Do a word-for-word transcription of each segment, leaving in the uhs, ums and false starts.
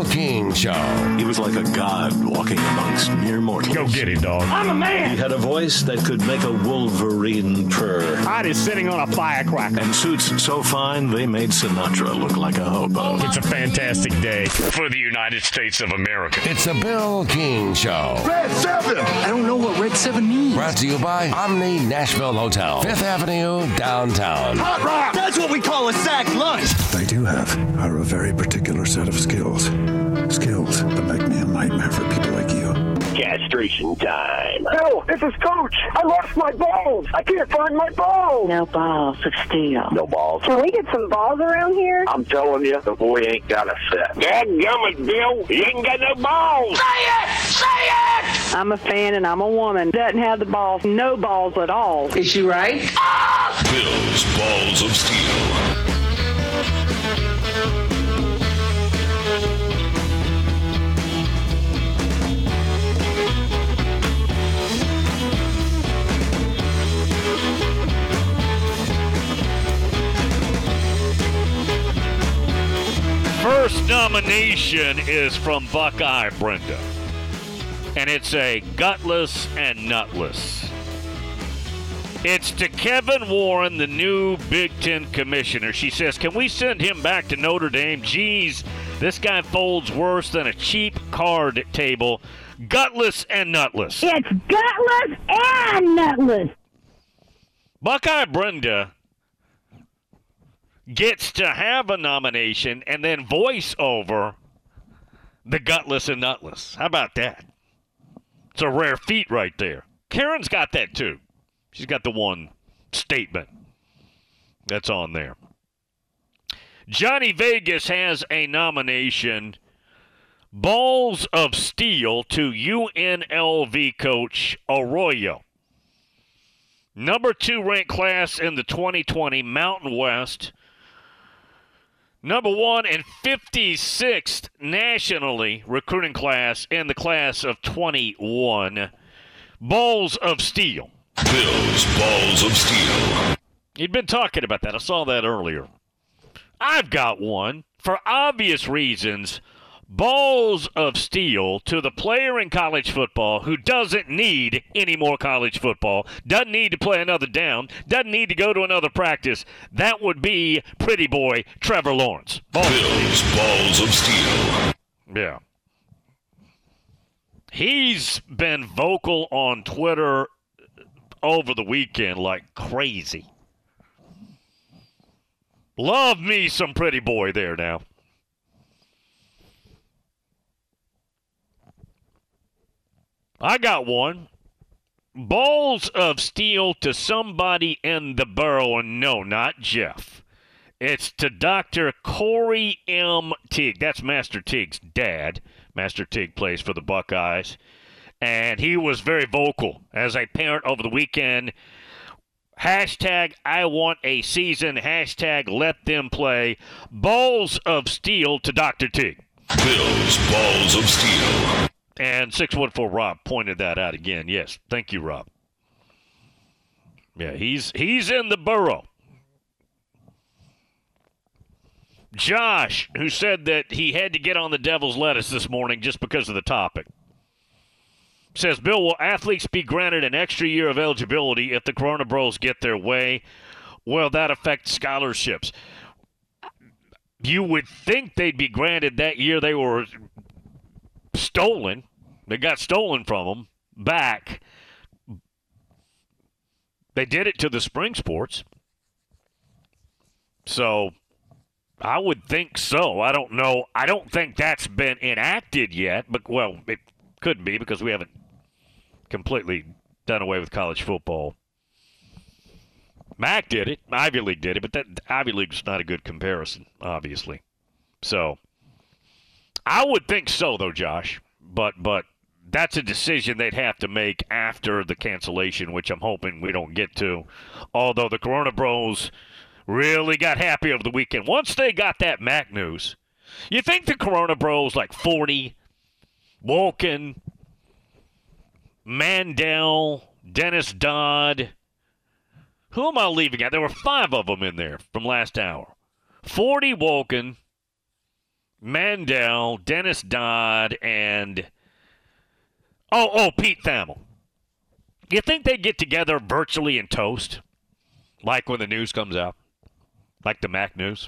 Bill King Show. He was like a god walking amongst mere mortals. Go get it, dog. I'm a man. He had a voice that could make a wolverine purr. Art is sitting on a firecracker. And suits so fine, they made Sinatra look like a hobo. It's a fantastic day for the United States of America. It's a Bill King Show. Red seven. I don't know what Red seven means. Brought to you by Omni Nashville Hotel, Fifth Avenue, downtown. Hot rock. That's what we call a sack lunch. I do have are a very particular set of skills. Skills that make me a nightmare for people like you. Castration time. No, this is Coach. I lost my balls. I can't find my balls. No balls of steel. No balls. Can we get some balls around here? I'm telling you, the boy ain't got a set. Dadgummit, Bill. He ain't got no balls. Say it! Say it! I'm a fan and I'm a woman. Doesn't have the balls. No balls at all. Is she right? Ah! Bill's Balls of Steel. First nomination is from Buckeye Brenda, and it's a gutless and nutless. It's to Kevin Warren, the new Big Ten commissioner. She says, can we send him back to Notre Dame? Geez, this guy folds worse than a cheap card table. Gutless and nutless. It's gutless and nutless. Buckeye Brenda gets to have a nomination and then voice over the gutless and nutless. How about that? It's a rare feat right there. Karen's got that too. She's got the one statement that's on there. Johnny Vegas has a nomination. Balls of Steel to U N L V coach Arroyo. Number two ranked class in the twenty twenty Mountain West. Number one and fifty-sixth nationally recruiting class in the class of twenty-one. Balls of Steel. Bill's Balls of Steel. You'd been talking about that. I saw that earlier. I've got one. For obvious reasons, balls of steel to the player in college football who doesn't need any more college football, doesn't need to play another down, doesn't need to go to another practice. That would be pretty boy Trevor Lawrence. Balls. Bill's Balls of Steel. Yeah. He's been vocal on Twitter over the weekend like crazy. Love me some pretty boy there now. I got one. Balls of steel to somebody in the borough, and no, not Jeff. It's to Doctor Corey M. Teague. That's Master Teague's dad. Master Teague plays for the Buckeyes. And he was very vocal as a parent over the weekend. Hashtag I want a season. Hashtag let them play. Balls of steel to Doctor Teague. Bill's Balls of Steel. And six one four Rob pointed that out again. Yes, thank you, Rob. Yeah, he's he's in the borough. Josh, who said that he had to get on the devil's lettuce this morning just because of the topic, says, Bill, will athletes be granted an extra year of eligibility if the Corona Bros get their way? Will that affect scholarships? You would think they'd be granted that year they were stolen. They got stolen from them back. They did it to the spring sports. So I would think so. I don't know. I don't think that's been enacted yet. But, well, it could be because we haven't completely done away with college football. Mac did it. Ivy League did it. But that Ivy League's not a good comparison, obviously. So I would think so, though, Josh. But but that's a decision they'd have to make after the cancellation, which I'm hoping we don't get to. Although the Corona Bros really got happy over the weekend. Once they got that M A C news, you think the Corona Bros like forty, Wolken, Mandel, Dennis Dodd. Who am I leaving out? There were five of them in there from last hour. forty Wolken, Mandel, Dennis Dodd, and oh, oh, Pete Thamel. You think they get together virtually and toast? Like when the news comes out? Like the Mac news?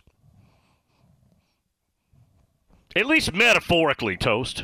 At least metaphorically toast.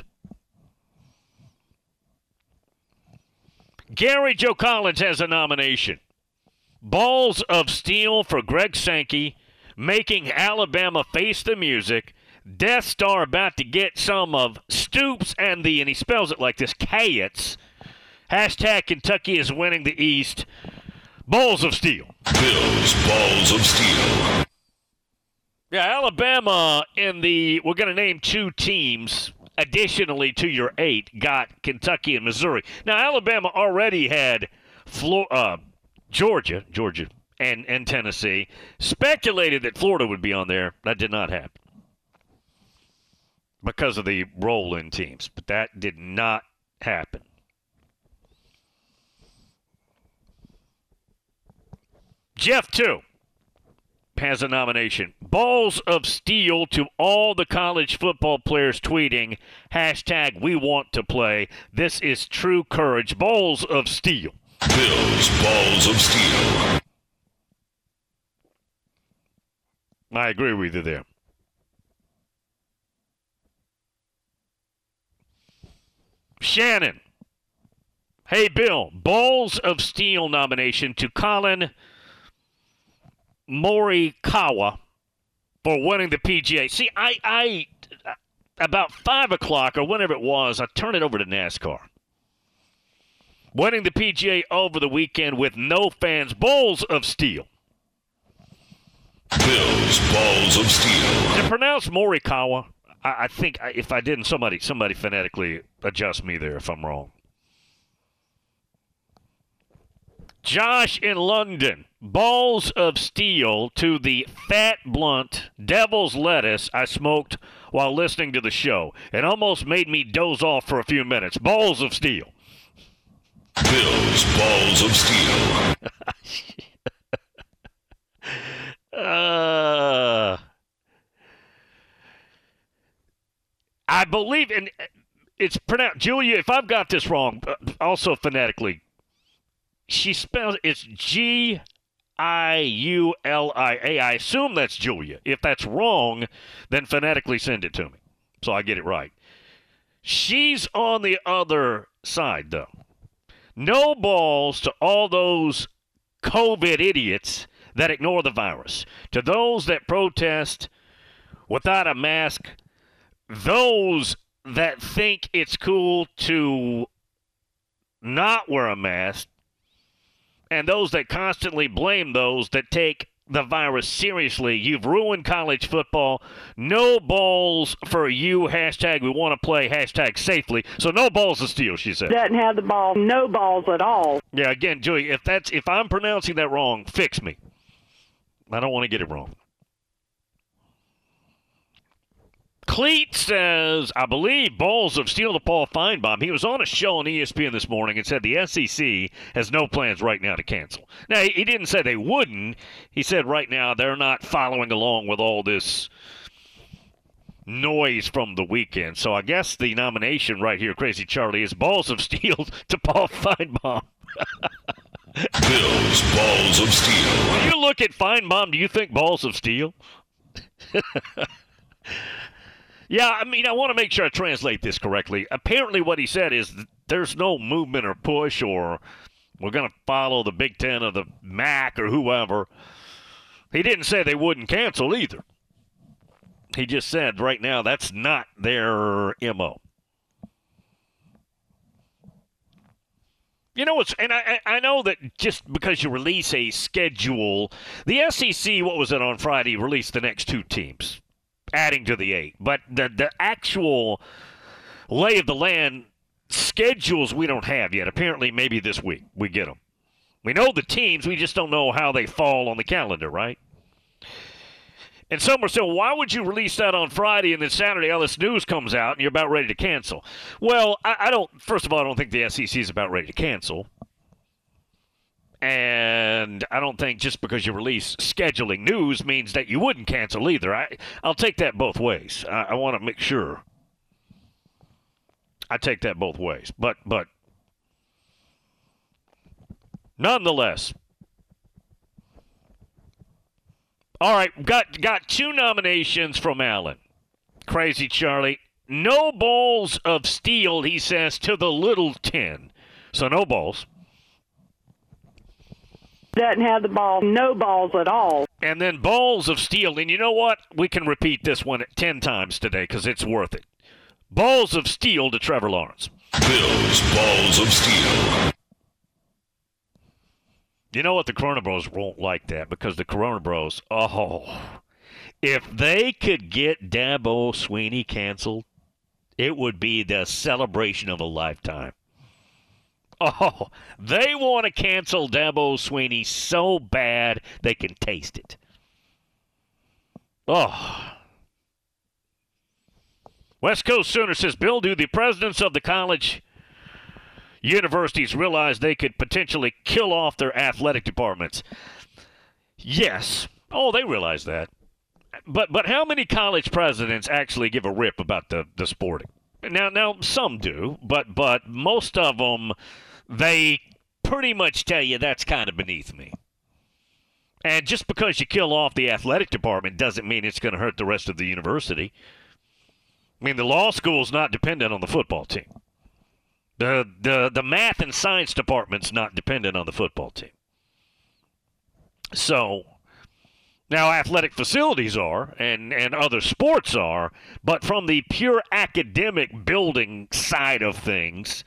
Gary Joe Collins has a nomination. Balls of Steel for Greg Sankey, making Alabama face the music. Death Star about to get some of Stoops and the, and he spells it like this, Kayets. Hashtag Kentucky is winning the East. Balls of Steel. Bills Balls of Steel. Yeah, Alabama in the, we're going to name two teams, additionally to your eight, got Kentucky and Missouri. Now, Alabama already had Flo- uh, Georgia, Georgia, and, and Tennessee. Speculated that Florida would be on there. That did not happen because of the roll-in teams, but that did not happen. Jeff, too, has a nomination. Balls of Steel to all the college football players tweeting, hashtag we want to play. This is true courage. Balls of Steel. Bills Balls of Steel. I agree with you there. Shannon. Hey, Bill. Balls of Steel nomination to Colin Morikawa for winning the P G A. See, I, I, about five o'clock or whenever it was, I turned it over to NASCAR. Winning the P G A over the weekend with no fans. Balls of Steel. Bills Balls of Steel. To pronounce Morikawa, I, I think I, if I didn't, somebody, somebody phonetically adjust me there if I'm wrong. Josh in London. Balls of Steel to the fat, blunt devil's lettuce I smoked while listening to the show. It almost made me doze off for a few minutes. Balls of Steel. Bills Balls of Steel. uh, I believe, and it's pronounced, Julia, if I've got this wrong, also phonetically, she spells it's G I U L I A. I assume that's Julia. If that's wrong, then phonetically send it to me so I get it right. She's on the other side, though. No balls to all those COVID idiots that ignore the virus. To those that protest without a mask, those that think it's cool to not wear a mask, and those that constantly blame those that take the virus seriously. You've ruined college football. No balls for you. Hashtag we want to play. Hashtag safely. So no balls of steel, she said. Doesn't have the ball. No balls at all. Yeah, again, Julie, if that's if I'm pronouncing that wrong, fix me. I don't want to get it wrong. Cleat says, I believe balls of steel to Paul Feinbaum. He was on a show on E S P N this morning and said the S E C has no plans right now to cancel. Now, he didn't say they wouldn't. He said right now they're not following along with all this noise from the weekend. So I guess the nomination right here, Crazy Charlie, is balls of steel to Paul Feinbaum. Bills Balls of Steel. When you look at Feinbaum, do you think balls of steel? Yeah, I mean, I want to make sure I translate this correctly. Apparently what he said is there's no movement or push or we're going to follow the Big Ten or the M A C or whoever. He didn't say they wouldn't cancel either. He just said right now that's not their M O. You know, it's, and I, I know that just because you release a schedule, the S E C, what was it on Friday, released the next two teams, adding to the eight. But the the actual lay of the land schedules we don't have yet. Apparently, maybe this week we get them. We know the teams, we just don't know how they fall on the calendar, right? And some are saying, why would you release that on Friday and then Saturday all this news comes out and you're about ready to cancel? Well, I, I don't, first of all, I don't think the S E C is about ready to cancel. And I don't think just because you release scheduling news means that you wouldn't cancel either. I, I'll take that both ways. I, I want to make sure. I take that both ways. But, but, nonetheless. All right, got got two nominations from Allen. Crazy Charlie. No balls of steel, he says, to the Little Ten. So no balls. Doesn't have the ball, no balls at all. And then balls of steel. And you know what? We can repeat this one ten times today because it's worth it. Balls of steel to Trevor Lawrence. Bills balls of steel. You know what? The Corona Bros won't like that because the Corona Bros, oh, if they could get Dabo Swinney canceled, it would be the celebration of a lifetime. Oh, they want to cancel Dabo Swinney so bad they can taste it. Oh. West Coast Sooner says, Bill, do the presidents of the college universities realize they could potentially kill off their athletic departments? Yes. Oh, they realize that. But but how many college presidents actually give a rip about the, the sporting? Now, now some do, but but most of them, they pretty much tell you that's kind of beneath me. And just because you kill off the athletic department doesn't mean it's going to hurt the rest of the university. I mean, the law school's not dependent on the football team. The the the math and science department's not dependent on the football team. So, now athletic facilities are, and, and other sports are, but from the pure academic building side of things,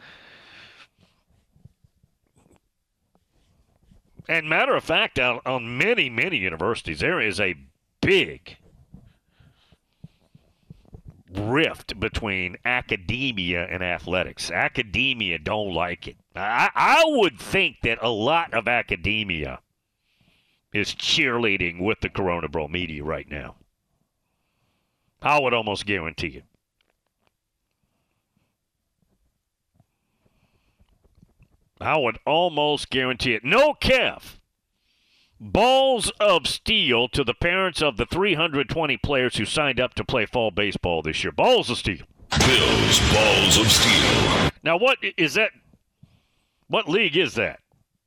and matter of fact, on, on many, many universities, there is a big rift between academia and athletics. Academia don't like it. I, I would think that a lot of academia is cheerleading with the Corona Bro media right now. I would almost guarantee it. I would almost guarantee it. No, Kev. Balls of steel to the parents of the three hundred twenty players who signed up to play fall baseball this year. Balls of steel. Bills balls of steel. Now, what is that? What league is that?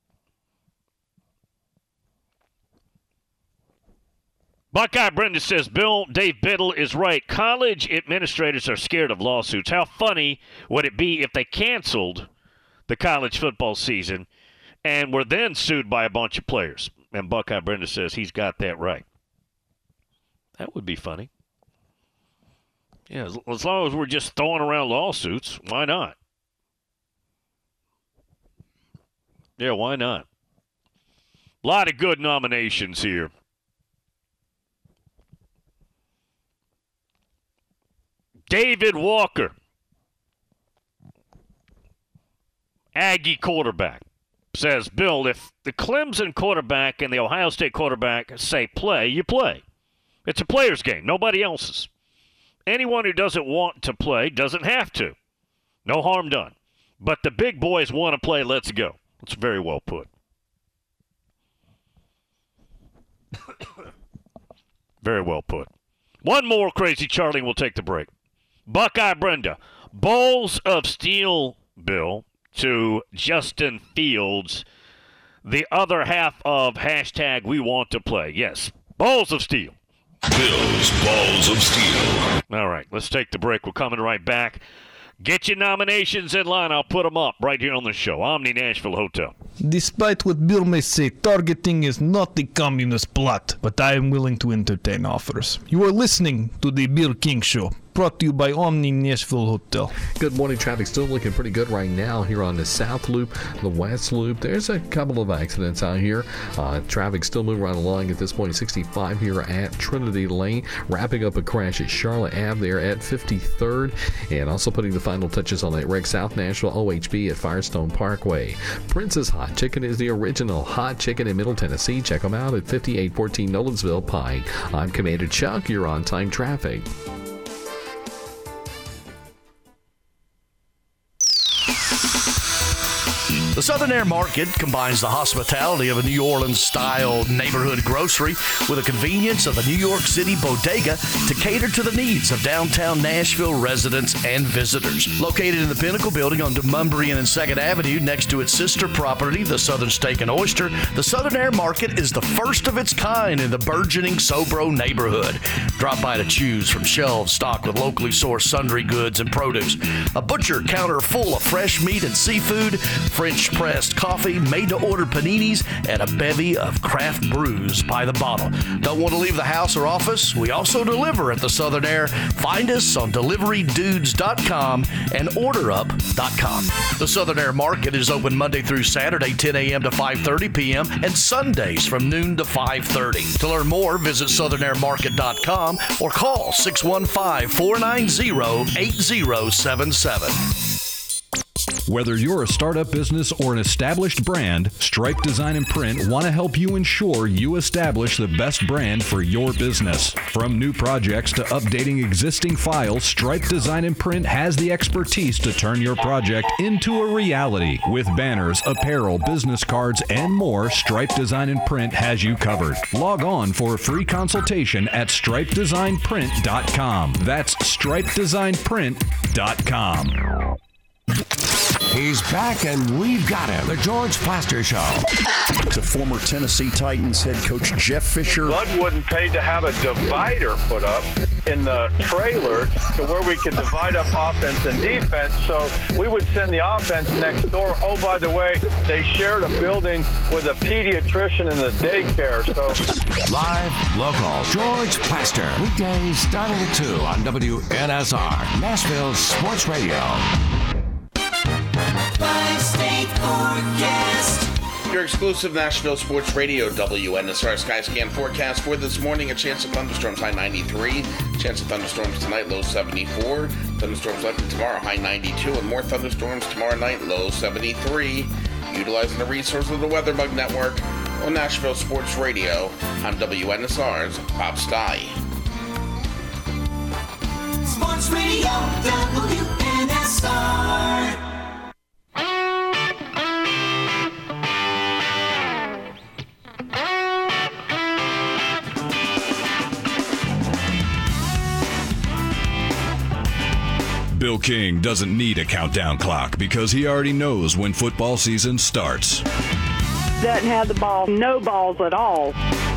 Buckeye Brenda says, Bill, Dave Biddle is right. College administrators are scared of lawsuits. How funny would it be if they canceled the college football season and were then sued by a bunch of players? And Buckeye Brenda says he's got that right. That would be funny. Yeah, as, as long as we're just throwing around lawsuits, why not? Yeah, why not? A lot of good nominations here. David Walker, Aggie quarterback, says, Bill, if the Clemson quarterback and the Ohio State quarterback say play, you play. It's a player's game, nobody else's. Anyone who doesn't want to play doesn't have to. No harm done. But the big boys want to play, let's go. It's very well put. Very well put. One more, Crazy Charlie, and we'll take the break. Buckeye Brenda, balls of steel, Bill, to Justin Fields. The other half of hashtag we want to play. Yes, balls of steel. Bills balls of steel. All right, let's take the break. We're coming right back. Get your nominations in line. I'll put them up right here on the show. Omni Nashville Hotel. Despite what Bill may say, targeting is not the communist plot, but I am willing to entertain offers. You are listening to the Bill King Show, brought to you by Omni Nashville Hotel. Good morning. Traffic still looking pretty good right now here on the South Loop, the West Loop. There's a couple of accidents out here. Uh, traffic still moving right along at this point. sixty-five here at Trinity Lane. Wrapping up a crash at Charlotte Ave there at fifty-third. And also putting the final touches on that wreck, South Nashville O H B at Firestone Parkway. Prince's Hot Chicken is the original hot chicken in Middle Tennessee. Check them out at fifty-eight fourteen Nolensville Pike. I'm Commander Chuck. You're on time traffic. The Southern Air Market combines the hospitality of a New Orleans-style neighborhood grocery with the convenience of a New York City bodega to cater to the needs of downtown Nashville residents and visitors. Located in the Pinnacle Building on Demonbreun and second Avenue next to its sister property, the Southern Steak and Oyster, the Southern Air Market is the first of its kind in the burgeoning Sobro neighborhood. Drop by to choose from shelves stocked with locally sourced sundry goods and produce. A butcher counter full of fresh meat and seafood, French pressed coffee, made-to-order paninis, and a bevy of craft brews by the bottle. Don't want to leave the house or office? We also deliver at the Southern Air. Find us on delivery dudes dot com and order up dot com. The Southern Air Market is open Monday through Saturday, ten a.m. to five thirty p.m., and Sundays from noon to five thirty. To learn more, visit southern air market dot com or call six one five, four nine zero, eight zero seven seven. Whether you're a startup business or an established brand, Stripe Design and Print want to help you ensure you establish the best brand for your business. From new projects to updating existing files, Stripe Design and Print has the expertise to turn your project into a reality. With banners, apparel, business cards, and more, Stripe Design and Print has you covered. Log on for a free consultation at stripe design print dot com. That's stripe design print dot com. He's back, and we've got him. The George Plaster Show. To former Tennessee Titans head coach Jeff Fisher. Bud wouldn't pay to have a divider put up in the trailer to where we could divide up offense and defense. So we would send the offense next door. Oh, by the way, they shared a building with a pediatrician and the daycare. So live, local, George Plaster. Weekdays starting at two on W N S R, Nashville Sports Radio. Five-state forecast. Your exclusive Nashville Sports Radio, W N S R Sky Scan forecast for this morning. A chance of thunderstorms, high ninety-three. Chance of thunderstorms tonight, low seventy-four. Thunderstorms likely tomorrow, high ninety-two. And more thunderstorms tomorrow night, low seventy-three. Utilizing the resources of the Weather Bug Network on Nashville Sports Radio. I'm W N S R's Bob Stye. Sports Radio, W N S R. Bill King doesn't need a countdown clock because he already knows when football season starts. Doesn't have the ball, no balls at all.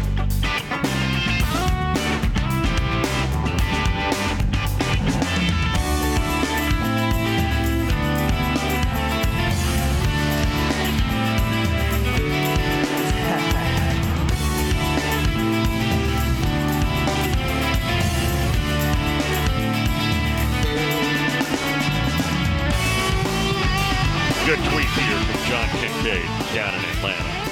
Good tweet here from John Kincaid down in Atlanta.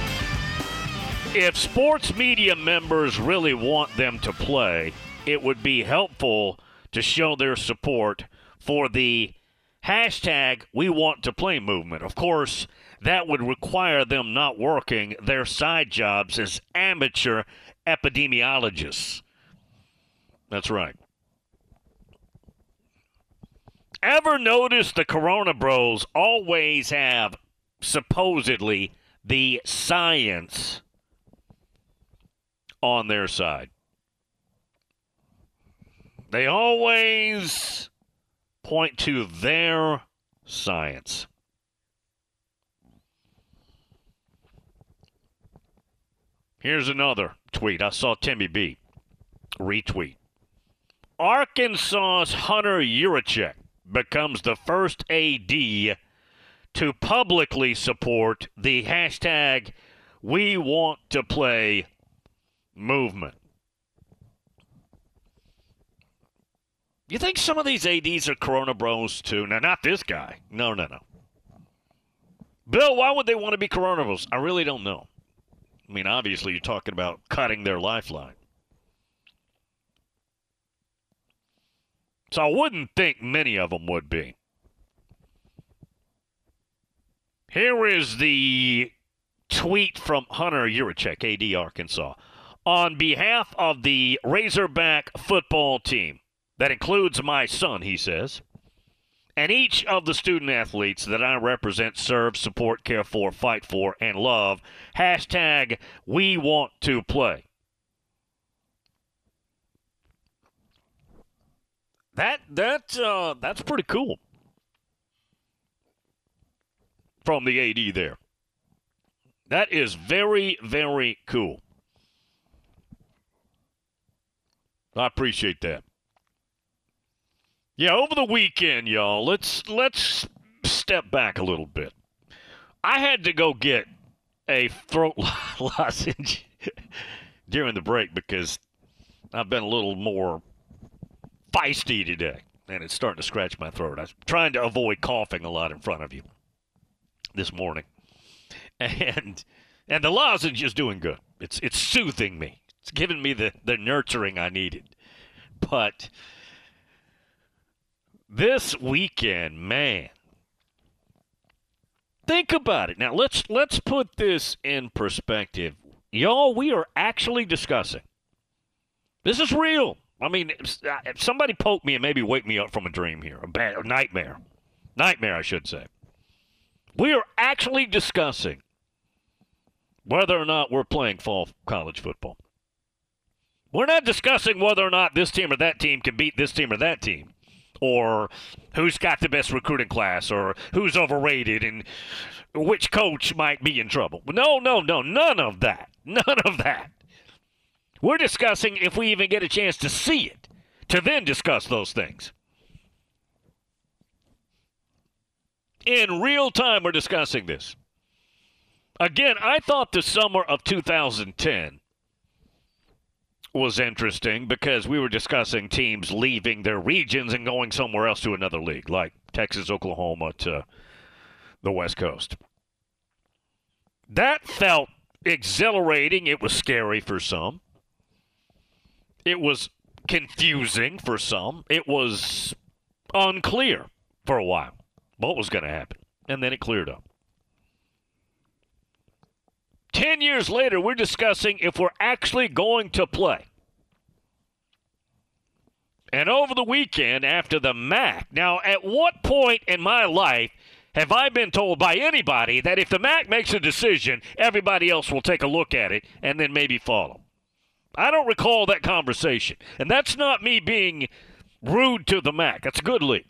If sports media members really want them to play, it would be helpful to show their support for the hashtag We Want to Play movement. Of course, that would require them not working their side jobs as amateur epidemiologists. That's right. Ever notice the Corona Bros always have, supposedly, the science on their side? They always point to their science. Here's another tweet. I saw Timmy B retweet. Arkansas's Hunter Yurachek becomes the first A D to publicly support the hashtag We Want to Play movement. You think some of these A Ds are Corona Bros too? Now, not this guy. No, no, no. Bill, why would they want to be Corona Bros? I really don't know. I mean, obviously, you're talking about cutting their lifeline. So I wouldn't think many of them would be. Here is the tweet from Hunter Yurachek, A D Arkansas. On behalf of the Razorback football team, that includes my son, he says, And each of the student athletes that I represent serve, support, care for, fight for, and love. Hashtag we want to play. That that uh, that's pretty cool from the A D there. That is very, very cool. I appreciate that. Yeah, over the weekend, y'all, let's let's step back a little bit. I had to go get a throat lozenge during the break because I've been a little more feisty today, and it's starting to scratch my throat. I'm trying to avoid coughing a lot in front of you this morning. And and the lozenge is doing good. It's it's soothing me. It's giving me the, the nurturing I needed. But this weekend, man, think about it. Now, let's let's put this in perspective. Y'all, we are actually discussing. This is real. I mean, if somebody poke me and maybe wake me up from a dream here, a, bad, a nightmare. Nightmare, I should say. We are actually discussing whether or not we're playing fall college football. We're not discussing whether or not this team or that team can beat this team or that team, or who's got the best recruiting class, or who's overrated, and which coach might be in trouble. No, no, no, none of that. None of that. We're discussing if we even get a chance to see it, to then discuss those things. In real time, we're discussing this. Again, I thought the summer of two thousand ten was interesting because we were discussing teams leaving their regions and going somewhere else to another league, like Texas, Oklahoma to the West Coast. That felt exhilarating. It was scary for some. It was confusing for some. It was unclear for a while what was going to happen. And then it cleared up. Ten years later, we're discussing if we're actually going to play. And over the weekend, after the M A C, now at what point in my life have I been told by anybody that if the M A C makes a decision, everybody else will take a look at it and then maybe follow? I don't recall that conversation. And that's not me being rude to the M A C. That's a good league.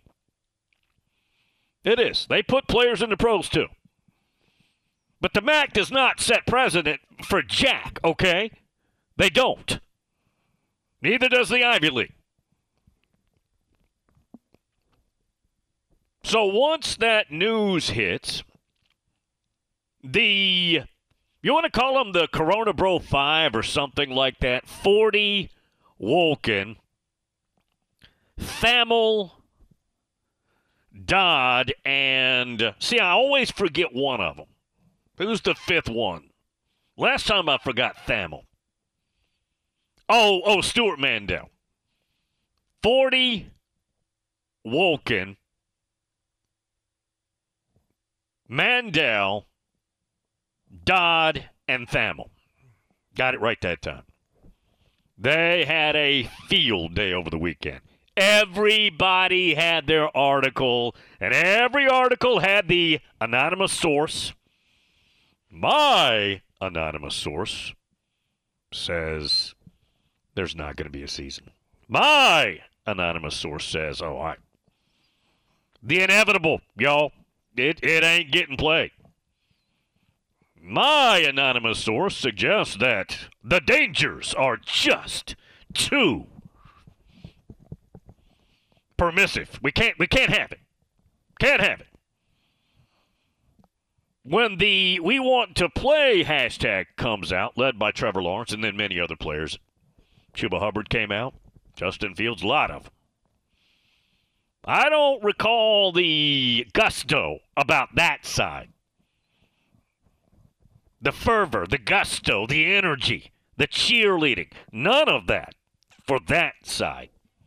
It is. They put players in the pros, too. But the M A C does not set precedent for jack, okay? They don't. Neither does the Ivy League. So once that news hits, the, you want to call them the Corona Bro five or something like that, forty Wolken, Thamel, Dodd, and, see, I always forget one of them. Who's the fifth one? Last time I forgot Thamel. Oh, oh, Stuart Mandel. forty Wolken, Mandel, Dodd, and Thamel. Got it right that time. They had a field day over the weekend. Everybody had their article, and every article had the anonymous source. My anonymous source says there's not going to be a season. My anonymous source says, oh, I. The inevitable, y'all. It, it ain't getting played. My anonymous source suggests that the dangers are just too permissive. We can't we can't have it. Can't have it. When the we want to play hashtag comes out, led by Trevor Lawrence and then many other players, Chuba Hubbard came out, Justin Fields, a lot of them. I don't recall the gusto about that side. The fervor, the gusto, the energy, the cheerleading. None of that for that side.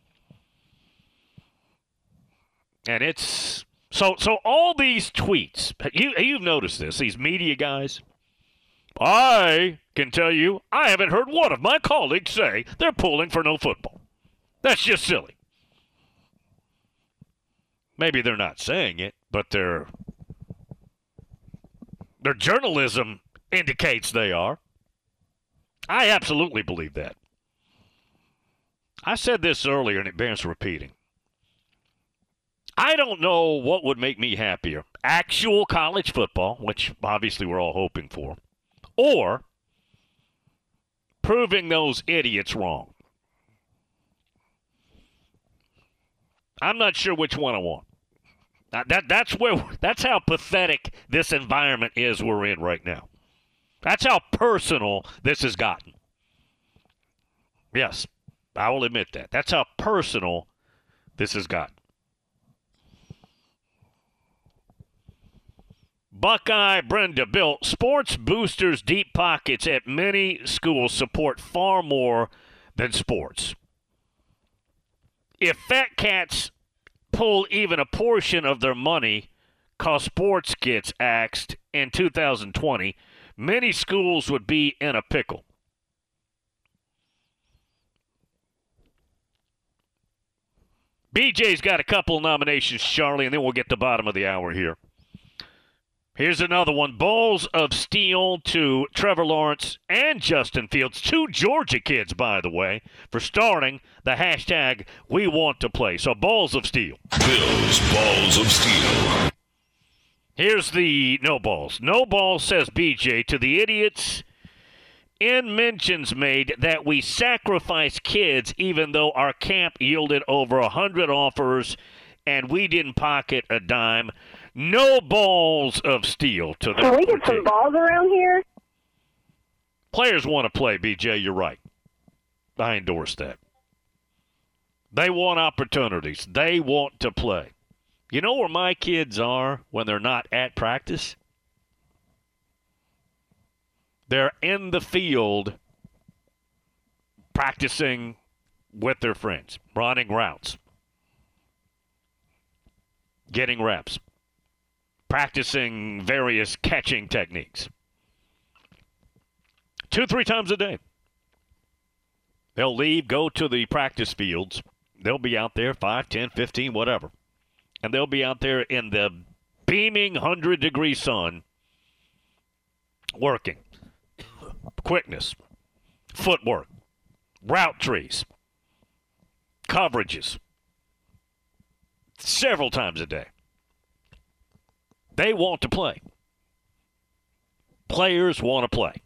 And it's so so all these tweets, you you've noticed this, these media guys. I can tell you, I haven't heard one of my colleagues say they're pulling for no football. That's just silly. Maybe they're not saying it, but their their journalism indicates they are. I absolutely believe that. I said this earlier, and it bears repeating. I don't know what would make me happier. Actual college football, which obviously we're all hoping for, or proving those idiots wrong. I'm not sure which one I want. That, that that's where that's how pathetic this environment is we're in right now. That's how personal this has gotten. Yes, I will admit that. That's how personal this has gotten. Buckeye Brenda Bill, sports boosters' deep pockets at many schools support far more than sports. If fat cats pull even a portion of their money cause sports gets axed in two thousand twenty, many schools would be in a pickle. B J's got a couple nominations, Charlie, and then we'll get to the bottom of the hour here. Here's another one. Balls of steel to Trevor Lawrence and Justin Fields, two Georgia kids, by the way, for starting the hashtag We Want to Play. So balls of steel. Bills Balls of Steel. Here's the no balls. No balls, says B J, to the idiots in mentions made that we sacrifice kids even though our camp yielded over one hundred offers and we didn't pocket a dime. No balls of steel to the. Can we get some balls around here? Players want to play, B J. You're right. I endorse that. They want opportunities. They want to play. You know where my kids are when they're not at practice? They're in the field practicing with their friends, running routes, getting reps, practicing various catching techniques. Two, three times a day. They'll leave, go to the practice fields. They'll be out there five, ten, fifteen, whatever. And they'll be out there in the beaming one hundred degree sun working. Quickness, footwork, route trees, coverages. Several times a day. They want to play. Players want to play.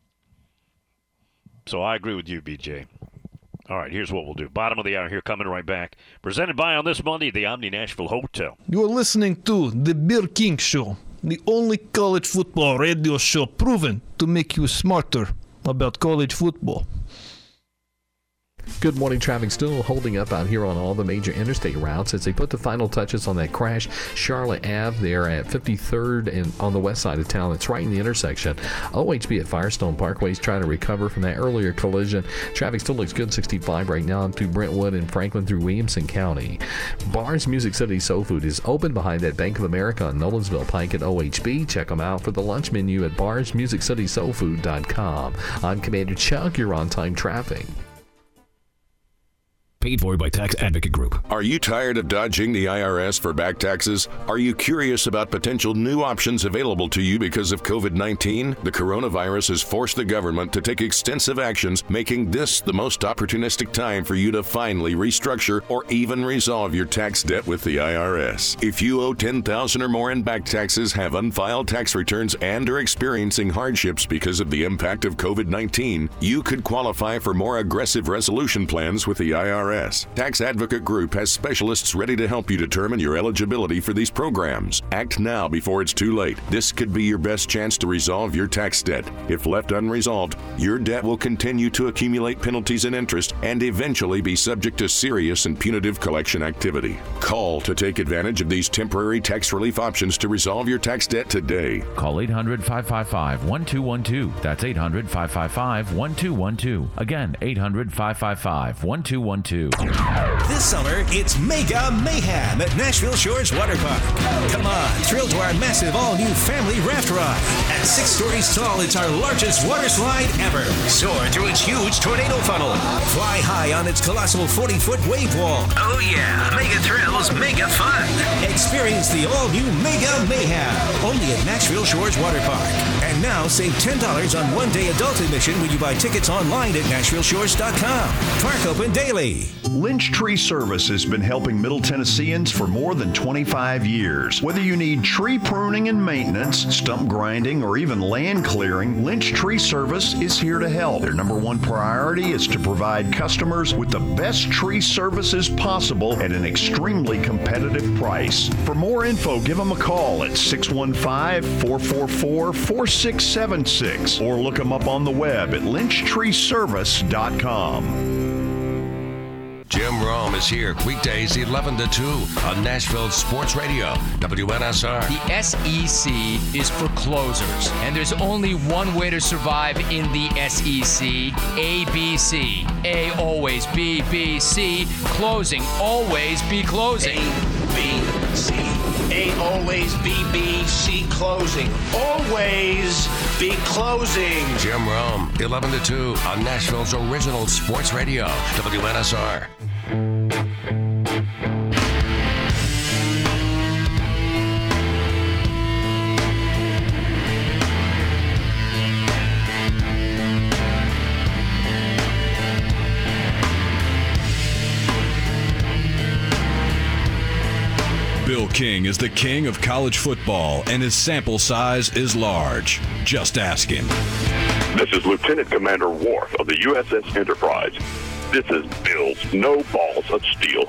So I agree with you, B J. All right, here's what we'll do. Bottom of the hour here, coming right back. Presented by, on this Monday, the Omni Nashville Hotel. You are listening to The Bill King Show, the only college football radio show proven to make you smarter about college football. Good morning. Traffic still holding up out here on all the major interstate routes as they put the final touches on that crash. Charlotte Avenue there at fifty-third and on the west side of town. It's right in the intersection. O H B at Firestone Parkway is trying to recover from that earlier collision. Traffic still looks good. sixty-five right now to Brentwood and Franklin through Williamson County. Bar's Music City Soul Food is open behind that Bank of America on Nolensville Pike at O H B. Check them out for the lunch menu at bars music city soul food dot com. I'm Commander Chuck. You're on time traffic. Paid for by Tax Advocate Group. Are you tired of dodging the I R S for back taxes? Are you curious about potential new options available to you because of covid nineteen? The coronavirus has forced the government to take extensive actions, making this the most opportunistic time for you to finally restructure or even resolve your tax debt with the I R S. If you owe ten thousand dollars or more in back taxes, have unfiled tax returns, and are experiencing hardships because of the impact of covid nineteen, you could qualify for more aggressive resolution plans with the I R S. Tax Advocate Group has specialists ready to help you determine your eligibility for these programs. Act now before it's too late. This could be your best chance to resolve your tax debt. If left unresolved, your debt will continue to accumulate penalties and interest and eventually be subject to serious and punitive collection activity. Call to take advantage of these temporary tax relief options to resolve your tax debt today. Call eight hundred, five five five, one two one two. That's eight hundred, five five five, one two one two. Again, eight hundred, five five five, one two one two. two. This summer, it's Mega Mayhem at Nashville Shores Water Park. Come on, thrill to our massive all-new family raft ride. At six stories tall, it's our largest water slide ever. Soar through its huge tornado funnel. Fly high on its colossal forty-foot wave wall. Oh yeah, mega thrills, mega fun. Experience the all-new Mega Mayhem, only at Nashville Shores Water Park. And now save ten dollars on one-day adult admission when you buy tickets online at Nashville Shores dot com. Park open daily. Lynch Tree Service has been helping Middle Tennesseans for more than twenty-five years. Whether you need tree pruning and maintenance, stump grinding, or even land clearing, Lynch Tree Service is here to help. Their number one priority is to provide customers with the best tree services possible at an extremely competitive price. For more info, give them a call at six one five, four four four, four six seven six or look them up on the web at lynch tree service dot com. Jim Rome is here weekdays eleven to two on Nashville Sports Radio, W N S R. The S E C is for closers, and there's only one way to survive in the S E C, A B C. A always B, B, C, closing, always be closing. A, B, C. A always B, B, C, closing. Always be closing. Jim Rome, eleven to two on Nashville's original sports radio, W N S R. Bill King is the king of college football, and his sample size is large. Just ask him. This is Lieutenant Commander Worf of the U S S Enterprise. This is Bill's No Balls of Steel.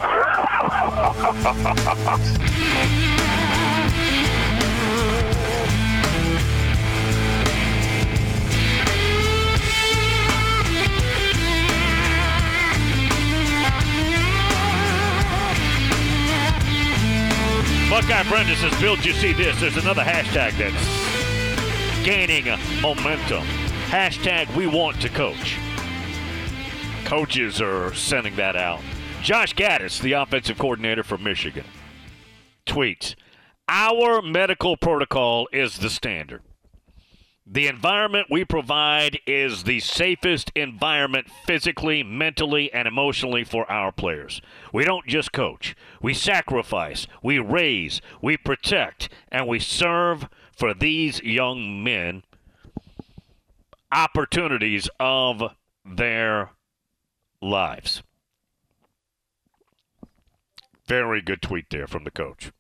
Buckeye Brenda says, Bill, did you see this? There's another hashtag that's gaining momentum. Hashtag we want to coach. Coaches are sending that out. Josh Gaddis, the offensive coordinator from Michigan, tweets, our medical protocol is the standard. The environment we provide is the safest environment physically, mentally, and emotionally for our players. We don't just coach. We sacrifice, we raise, we protect, and we serve for these young men opportunities of their lives. Very good tweet there from the coach.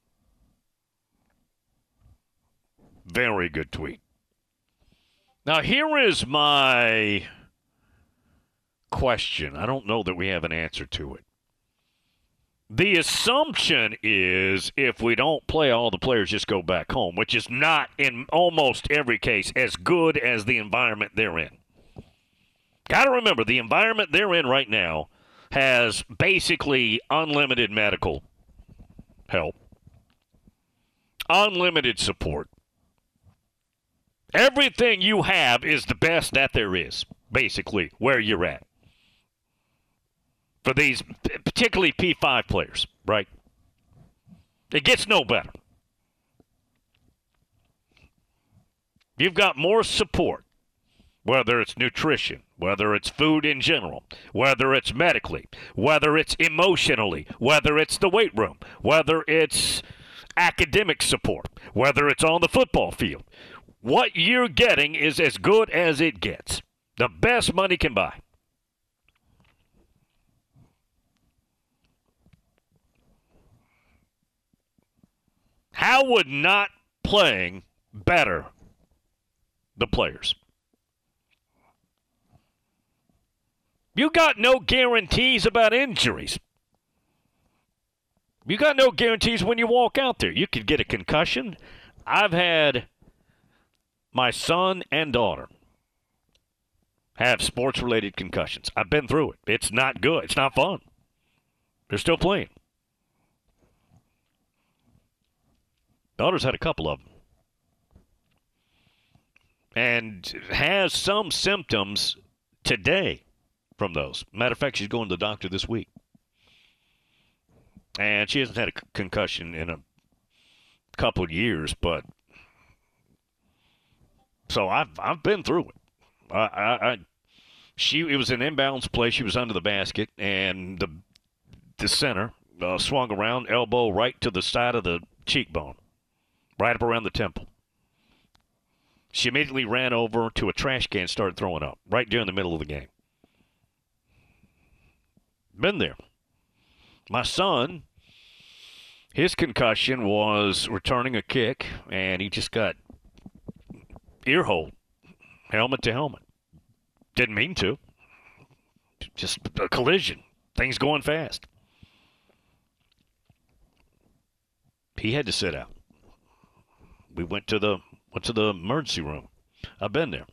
Very good tweet. Now, here is my question. I don't know that we have an answer to it. The assumption is if we don't play, all the players just go back home, which is not, in almost every case, as good as the environment they're in. Got to remember, the environment they're in right now has basically unlimited medical help, unlimited support. Everything you have is the best that there is, basically, where you're at. For these, particularly P five players, right? It gets no better. You've got more support, whether it's nutrition, whether it's food in general, whether it's medically, whether it's emotionally, whether it's the weight room, whether it's academic support, whether it's on the football field. What you're getting is as good as it gets. The best money can buy. How would not playing better the players? You got no guarantees about injuries. You got no guarantees when you walk out there. You could get a concussion. I've had my son and daughter have sports-related concussions. I've been through it. It's not good. It's not fun. They're still playing. Daughter's had a couple of them. And has some symptoms today from those. Matter of fact, she's going to the doctor this week. And she hasn't had a c- concussion in a couple of years, but so I've I've been through it. I, I, I she it was an inbounds play. She was under the basket, and the the center uh, swung around, elbow right to the side of the cheekbone, right up around the temple. She immediately ran over to a trash can and started throwing up right during the middle of the game. Been there. My son, his concussion was returning a kick, and he just got ear-holed, helmet to helmet. Didn't mean to. Just a collision. Things going fast. He had to sit out. We went to the went to the emergency room. I've been there.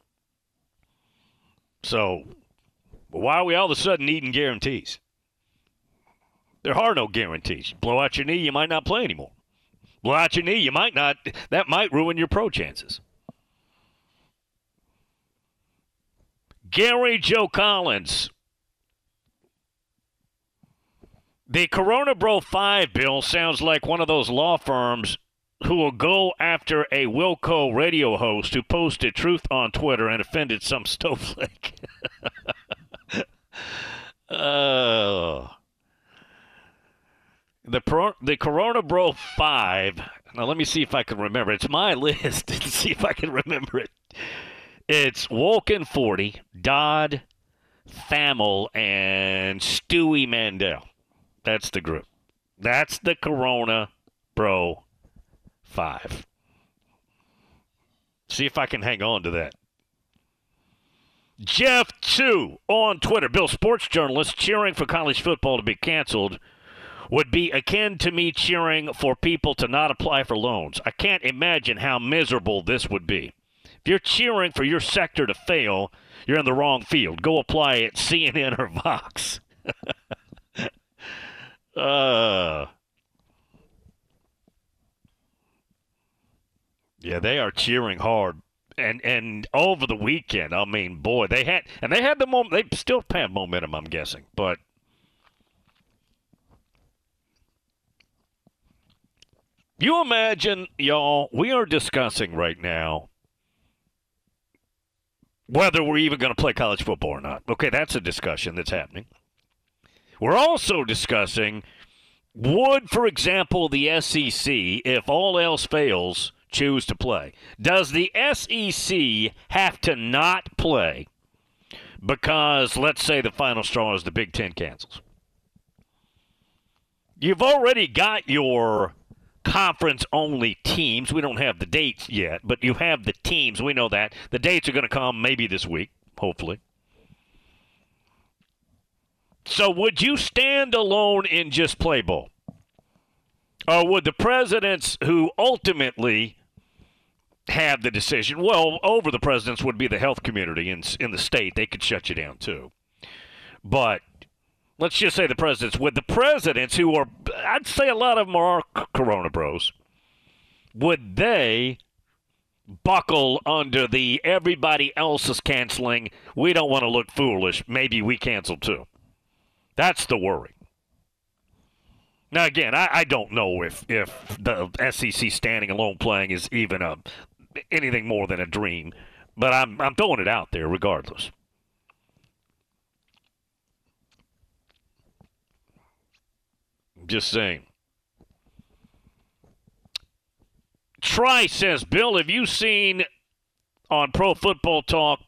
So why are we all of a sudden needing guarantees? There are no guarantees. Blow out your knee, you might not play anymore. Blow out your knee, you might not. That might ruin your pro chances. Gary Joe Collins. The Corona Bro five bill sounds like one of those law firms who will go after a Wilco radio host who posted truth on Twitter and offended some snowflake. Oh. The pro, the Corona Bro five. Now let me see if I can remember. It's my list. Let's see if I can remember it. It's Wolken forty, Dodd, Thamel, and Stewie Mandel. That's the group. That's the Corona Bro five. See if I can hang on to that. Jeff two on Twitter. Bill, sports journalist cheering for college football to be canceled would be akin to me cheering for people to not apply for loans. I can't imagine how miserable this would be. If you're cheering for your sector to fail, you're in the wrong field. Go apply at C N N or Vox. uh, yeah, they are cheering hard. And and over the weekend, I mean, boy, they had and they had the moment. They still have momentum, I'm guessing, but you imagine, y'all, we are discussing right now whether we're even going to play college football or not. Okay, that's a discussion that's happening. We're also discussing, would, for example, the S E C, if all else fails, choose to play? Does the S E C have to not play because, let's say, the final straw is the Big Ten cancels? You've already got your conference-only teams. We don't have the dates yet, but you have the teams. We know that. The dates are going to come maybe this week, hopefully. So would you stand alone and just play bowl? Or would the presidents who ultimately have the decision, well, over the presidents would be the health community in, in the state. They could shut you down too. But let's just say the presidents, would the presidents who are, I'd say a lot of them are Corona Bros, would they buckle under the everybody else is canceling, we don't want to look foolish, maybe we cancel too? That's the worry. Now, again, I, I don't know if, if the S E C standing alone playing is even a anything more than a dream, but I'm I'm throwing it out there regardless. Just saying. Try says, Bill, have you seen on Pro Football Talk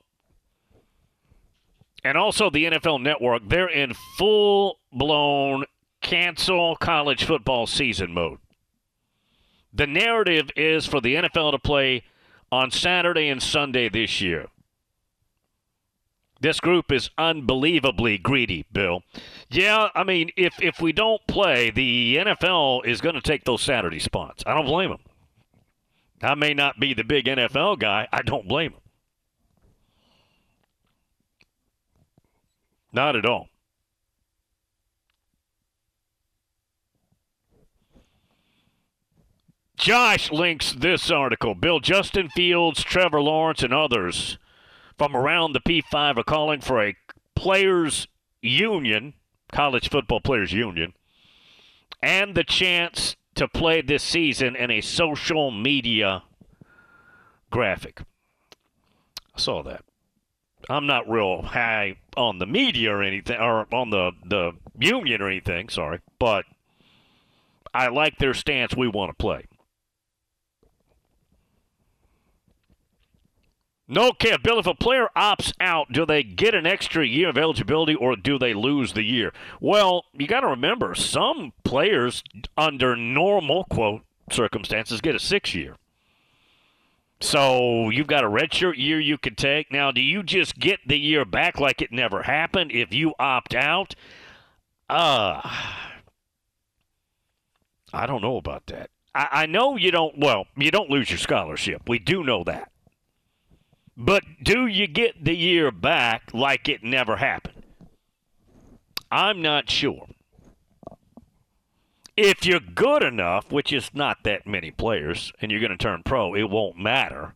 and also the N F L Network, they're in full-blown cancel college football season mode. The narrative is for the N F L to play on Saturday and Sunday this year. This group is unbelievably greedy, Bill. Yeah, I mean, if if we don't play, the N F L is going to take those Saturday spots. I don't blame them. I may not be the big N F L guy. I don't blame them. Not at all. Josh links this article. Bill, Justin Fields, Trevor Lawrence, and others from around the P five are calling for a players' union, college football players' union, and the chance to play this season in a social media graphic. I saw that. I'm not real high on the media or anything, or on the, the union or anything, sorry, but I like their stance. We want to play. No, Kev, Bill, if a player opts out, do they get an extra year of eligibility or do they lose the year? Well, you got to remember, some players under normal, quote, circumstances get a six-year. So you've got a redshirt year you could take. Now, do you just get the year back like it never happened if you opt out? Uh, I don't know about that. I, I know you don't, well, you don't lose your scholarship. We do know that. But do you get the year back like it never happened? I'm not sure. If you're good enough, which is not that many players, and you're going to turn pro, it won't matter.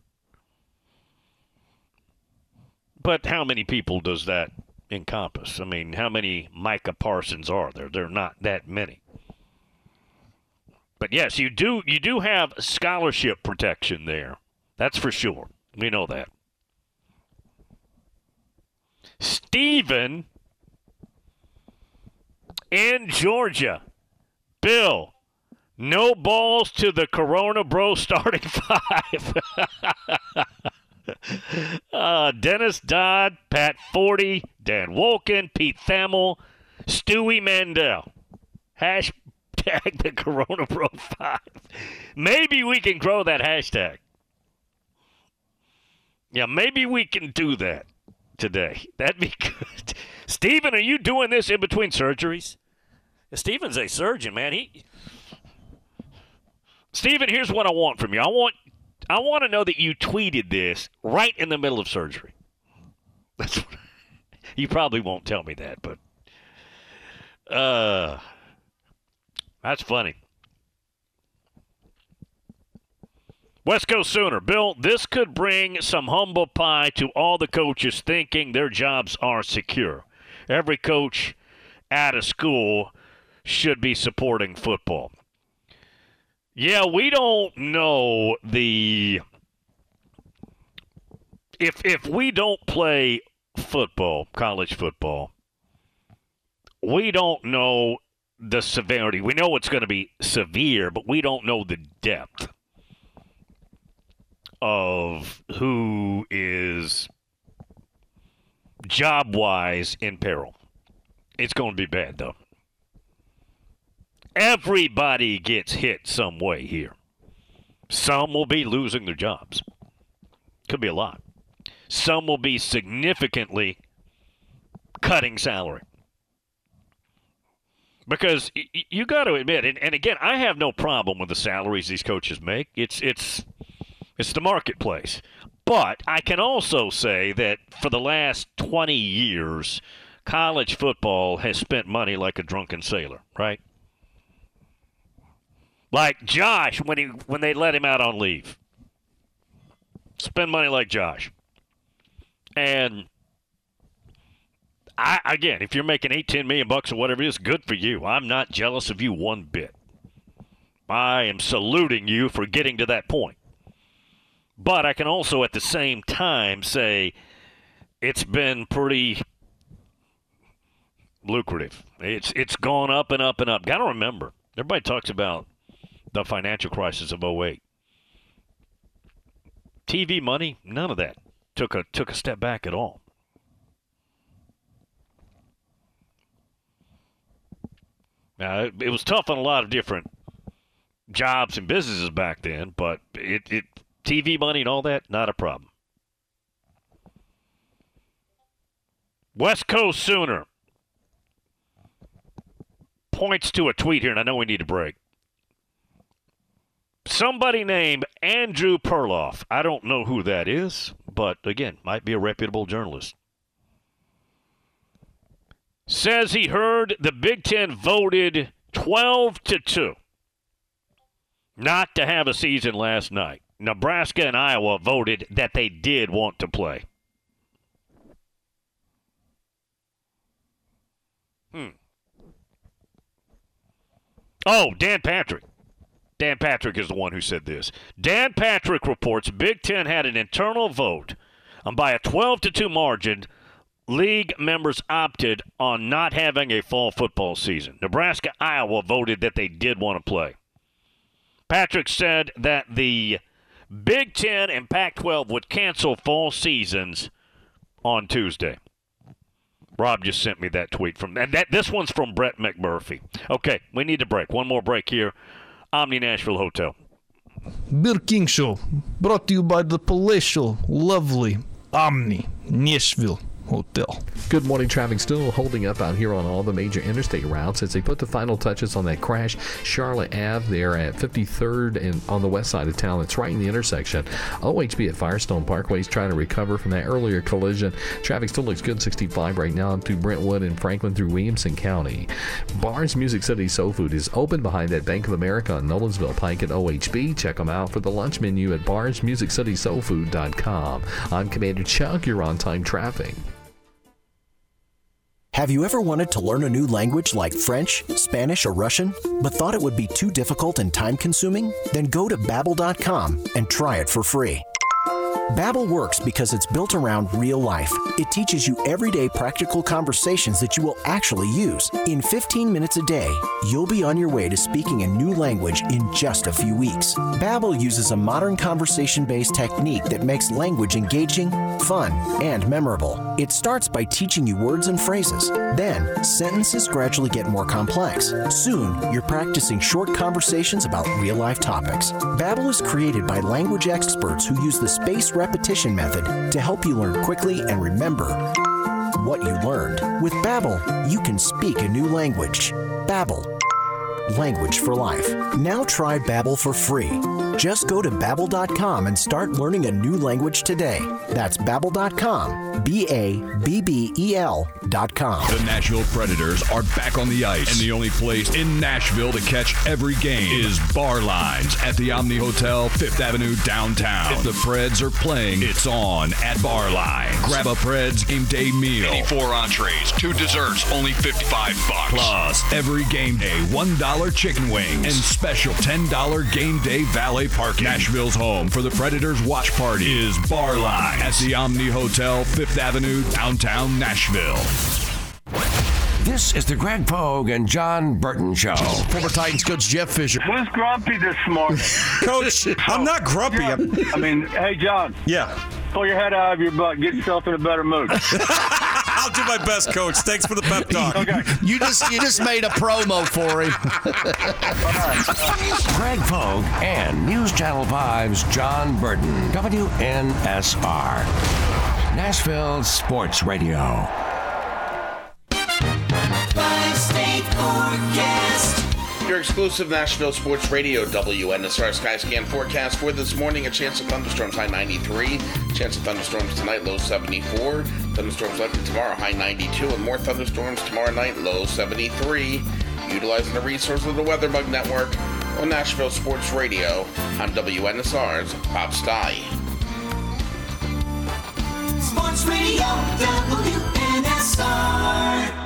But how many people does that encompass? I mean, how many Micah Parsons are there? There are not that many. But yes, you do you do have scholarship protection there. That's for sure. We know that. Stephen in Georgia. Bill, no balls to the Corona Bro starting five. uh, Dennis Dodd, Pat Forty, Dan Wolken, Pete Thamel, Stewie Mandel. Hashtag the Corona Bro five. Maybe we can grow that hashtag. Yeah, maybe we can do that today. That'd be good. Steven, are you doing this in between surgeries? Steven's a surgeon, man. He Steven, here's what I want from you. I want I want to know that you tweeted this right in the middle of surgery. That's what, you probably won't tell me that, but uh that's funny. West Coast Sooner. Bill, this could bring some humble pie to all the coaches thinking their jobs are secure. Every coach at a school should be supporting football. Yeah, we don't know the if if we don't play football, college football, we don't know the severity. We know it's going to be severe, but we don't know the depth of who is job-wise in peril. It's going to be bad, though. Everybody gets hit some way here. Some will be losing their jobs. Could be a lot. Some will be significantly cutting salary. Because y- you got to admit, and, and again, I have no problem with the salaries these coaches make. It's it's it's the marketplace. But I can also say that for the last twenty years, college football has spent money like a drunken sailor, right? Like Josh when he when they let him out on leave. Spend money like Josh. And I again, if you're making eight, ten million bucks or whatever it is, good for you. I'm not jealous of you one bit. I am saluting you for getting to that point. But I can also at the same time say it's been pretty lucrative. It's it's gone up and up and up. Got to remember, everybody talks about the financial crisis of oh eight. T V money, none of that took a took a step back at all. Now, it, it was tough on a lot of different jobs and businesses back then, but it, it T V money and all that, not a problem. West Coast Sooner points to a tweet here, and I know we need a break. Somebody named Andrew Perloff. I don't know who that is, but again, might be a reputable journalist. Says he heard the Big Ten voted twelve to two not to have a season last night. Nebraska and Iowa voted that they did want to play. Hmm. Oh, Dan Patrick. Dan Patrick is the one who said this. Dan Patrick reports Big Ten had an internal vote, and by a twelve to two margin, league members opted on not having a fall football season. Nebraska, Iowa voted that they did want to play. Patrick said that the Big Ten and Pac twelve would cancel fall seasons on Tuesday. Rob just sent me that tweet from, and that this one's from Brett McMurphy. Okay, we need to break. One more break here. Omni Nashville Hotel. Bill King Show, brought to you by the palatial, lovely Omni Nashville Hotel. Good morning. Traffic still holding up out here on all the major interstate routes as they put the final touches on that crash. Charlotte Avenue there at fifty-third and on the west side of town. It's right in the intersection. O H B at Firestone Parkway is trying to recover from that earlier collision. Traffic still looks good. sixty-five right now to Brentwood and Franklin through Williamson County. Barnes Music City Soul Food is open behind that Bank of America on Nolensville Pike at O H B. Check them out for the lunch menu at barnes music city soul food dot com. I'm Commander Chuck. You're on time traffic. Have you ever wanted to learn a new language like French, Spanish, or Russian, but thought it would be too difficult and time-consuming? Then go to babbel dot com and try it for free. Babbel works because it's built around real life. It teaches you everyday practical conversations that you will actually use. In fifteen minutes a day, you'll be on your way to speaking a new language in just a few weeks. Babbel uses a modern conversation-based technique that makes language engaging, fun, and memorable. It starts by teaching you words and phrases. Then, sentences gradually get more complex. Soon, you're practicing short conversations about real-life topics. Babbel is created by language experts who use the spaced repetition method to help you learn quickly and remember what you learned. With Babbel, you can speak a new language. Babbel, language for life. Now try Babbel for free. Just go to babbel dot com and start learning a new language today. That's babbel dot com, B A B B E L dot com. The Nashville Predators are back on the ice, and the only place in Nashville to catch every game is Bar Lines at the Omni Hotel, Fifth Avenue, downtown. If the Preds are playing, it's on at Bar Lines. Grab a Preds game day meal. Any four entrees, two desserts, only fifty-five bucks. Plus, every game day, one dollar chicken wings and special ten dollar game day valet parking. Nashville's home for the Predators watch party is Bar Lines at the Omni Hotel, Fifth Avenue, downtown Nashville. This is the Greg Pogue and John Burton Show. Former Titans coach Jeff Fisher. Who's grumpy this morning? Coach, I'm not grumpy. I'm... I mean, hey, John. Yeah. Pull your head out of your butt. Get yourself in a better mood. I'll do my best, Coach. Thanks for the pep talk. Okay. You just you just made a promo for him. Greg Pogue and News Channel five's John Burton. W N S R. Nashville Sports Radio. Five-state forecast. Your exclusive Nashville Sports Radio W N S R Skyscan forecast for this morning. A chance of thunderstorms, high ninety-three. Chance of thunderstorms tonight, low seventy-four. Thunderstorms likely tomorrow, high ninety-two. And more thunderstorms tomorrow night, low seventy-three. Utilizing the resources of the WeatherBug Network on Nashville Sports Radio on W N S R's Pop Sty. Sports Radio W N S R.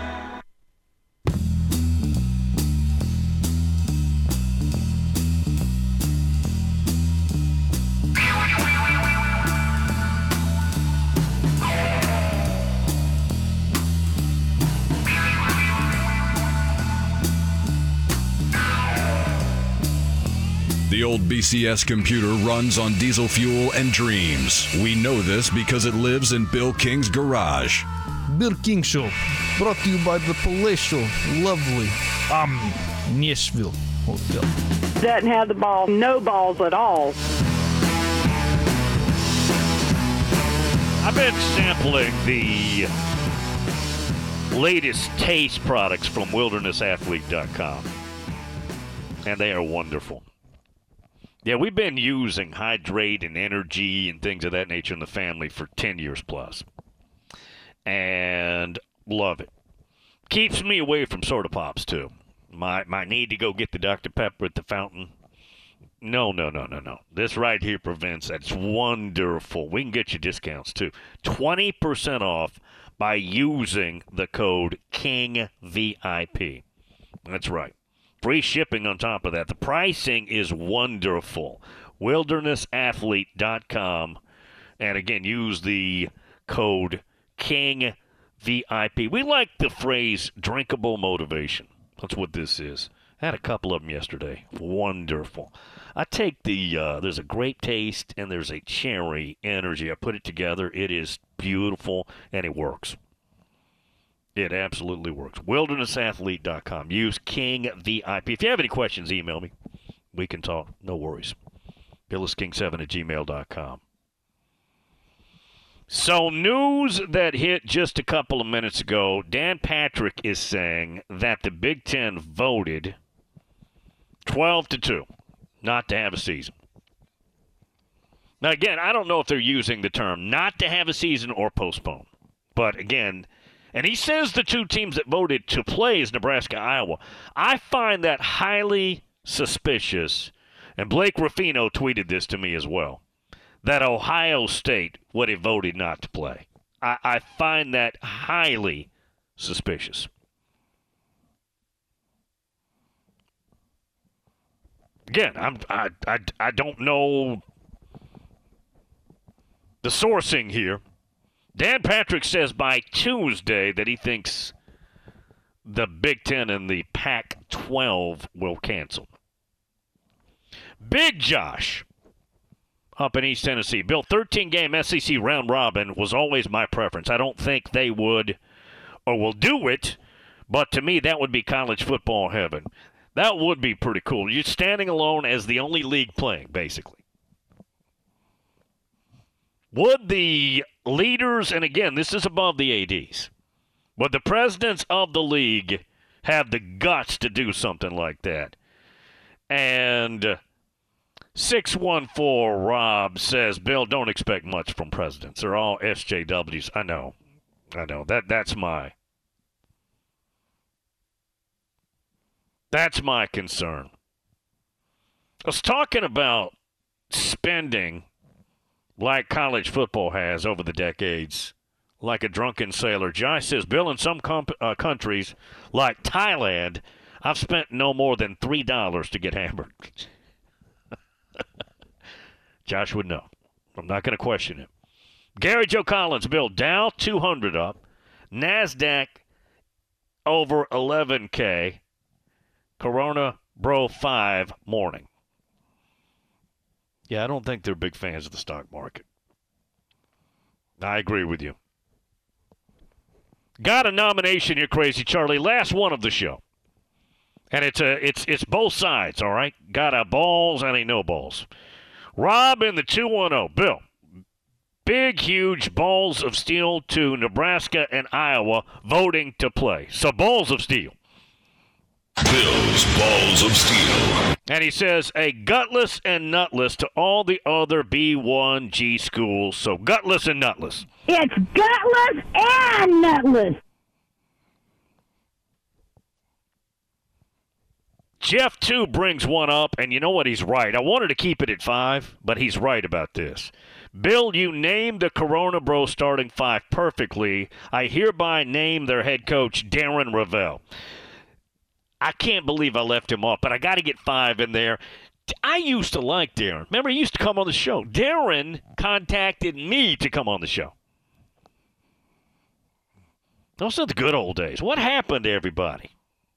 The old B C S computer runs on diesel fuel and dreams. We know this because it lives in Bill King's garage. Bill King Show, brought to you by the palatial, lovely Omni Nashville Hotel. Doesn't have the ball, no balls at all. I've been sampling the latest taste products from wilderness athlete dot com, and they are wonderful. Yeah, we've been using Hydrate and Energy and things of that nature in the family for ten years plus. And love it. Keeps me away from soda pops, too. My my need to go get the Doctor Pepper at the fountain. No, no, no, no, no. This right here prevents that. It's wonderful. We can get you discounts, too. twenty percent off by using the code King V I P. That's right. Free shipping on top of that. The pricing is wonderful. wilderness athlete dot com. And again, use the code King V I P. We like the phrase drinkable motivation. That's what this is. I had a couple of them yesterday. Wonderful. I take the, uh, there's a grape taste and there's a cherry energy. I put it together. It is beautiful and it works. It absolutely works. wilderness athlete dot com. Use King V I P. If you have any questions, email me. We can talk. No worries. bill is king seven at gmail dot com. So news that hit just a couple of minutes ago, Dan Patrick is saying that the Big Ten voted twelve to two not to have a season. Now, again, I don't know if they're using the term not to have a season or postpone. But, again, and he says the two teams that voted to play is Nebraska, Iowa. I find that highly suspicious, and Blake Ruffino tweeted this to me as well, that Ohio State would have voted not to play. I, I find that highly suspicious. Again, I'm, I, I, I don't know the sourcing here. Dan Patrick says by Tuesday that he thinks the Big Ten and the Pac twelve will cancel. Big Josh up in East Tennessee. Bill, thirteen-game S E C round robin was always my preference. I don't think they would or will do it, but to me that would be college football heaven. That would be pretty cool. You're standing alone as the only league playing, basically. Would the leaders, and again, this is above the A Ds, would the presidents of the league have the guts to do something like that? And six one four Rob says, Bill, don't expect much from presidents. They're all S J Ws. I know. I know. That That's my... That's my concern. I was talking about spending like college football has over the decades, like a drunken sailor. Josh says, Bill, in some comp- uh, countries, like Thailand, I've spent no more than three dollars to get hammered. Josh would know. I'm not going to question him. Gary Joe Collins, Bill, Dow two hundred up, NASDAQ over eleven K, Corona Bro five morning. Yeah, I don't think they're big fans of the stock market. I agree with you. Got a nomination here, Crazy Charlie. Last one of the show. And it's a it's it's both sides, all right? Got a balls and a no balls. Rob in the two one zero. Bill, big, huge balls of steel to Nebraska and Iowa voting to play. So balls of steel. Bill's Balls of Steel. And he says, a gutless and nutless to all the other B one G schools. So gutless and nutless. It's gutless and nutless. Jeff, too, brings one up, and you know what? He's right. I wanted to keep it at five, but he's right about this. Bill, you named the Corona Bro starting five perfectly. I hereby name their head coach, Darren Ravel. I can't believe I left him off, but I got to get five in there. I used to like Darren. Remember, he used to come on the show. Darren contacted me to come on the show. Those are the good old days. What happened to everybody?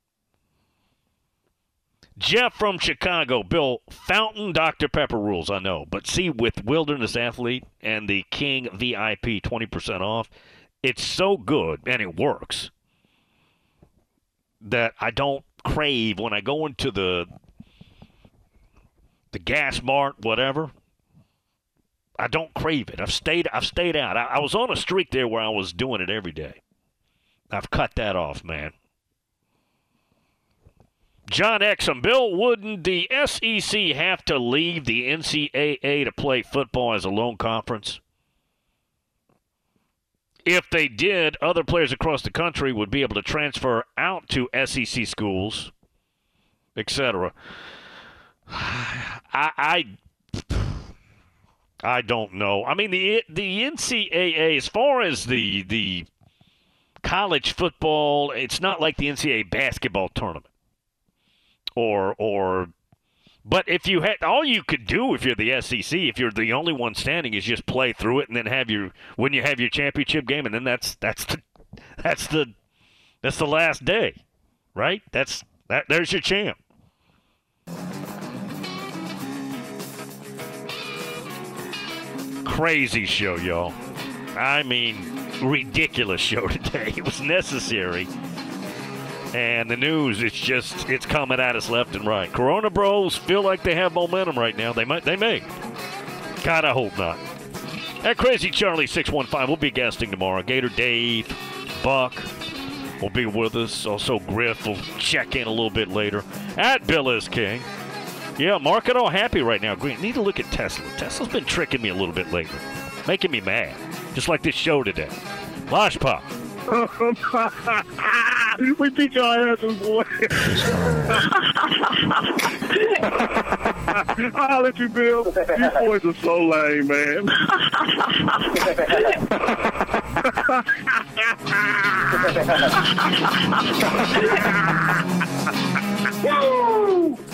Jeff from Chicago. Bill, Fountain Doctor Pepper rules, I know. But see, with Wilderness Athlete and the King V I P twenty percent off, it's so good, and it works, that I don't crave when I go into the the gas mart, whatever. I don't crave it. I've stayed I've stayed out. I, I was on a streak there where I was doing it every day. I've cut that off, man. John Exum, Bill, wouldn't the S E C have to leave the N C double A to play football as a lone conference? If they did, other players across the country would be able to transfer out to S E C schools, et cetera. I, I, I don't know. I mean, the the N C double A, as far as the the college football, it's not like the N C double A basketball tournament or or. But if you had all you could do if you're the S E C, if you're the only one standing, is just play through it and then have your when you have your championship game, and then that's that's the that's the that's the last day, right? That's that. There's your champ. Crazy show, y'all. I mean, ridiculous show today. It was necessary. And the news, it's just, it's coming at us left and right. Corona Bros feel like they have momentum right now. They might, they may. God, I hope not. At Crazy Charlie six one five, we'll be guesting tomorrow. Gator Dave, Buck will be with us. Also, Griff will check in a little bit later. At Bill is King. Yeah, market all happy right now. Green, need to look at Tesla. Tesla's been tricking me a little bit lately. Making me mad. Just like this show today. Losh Pop. We beat your asses, boy. I'll let you, Bill. You boys are so lame, man. Woo!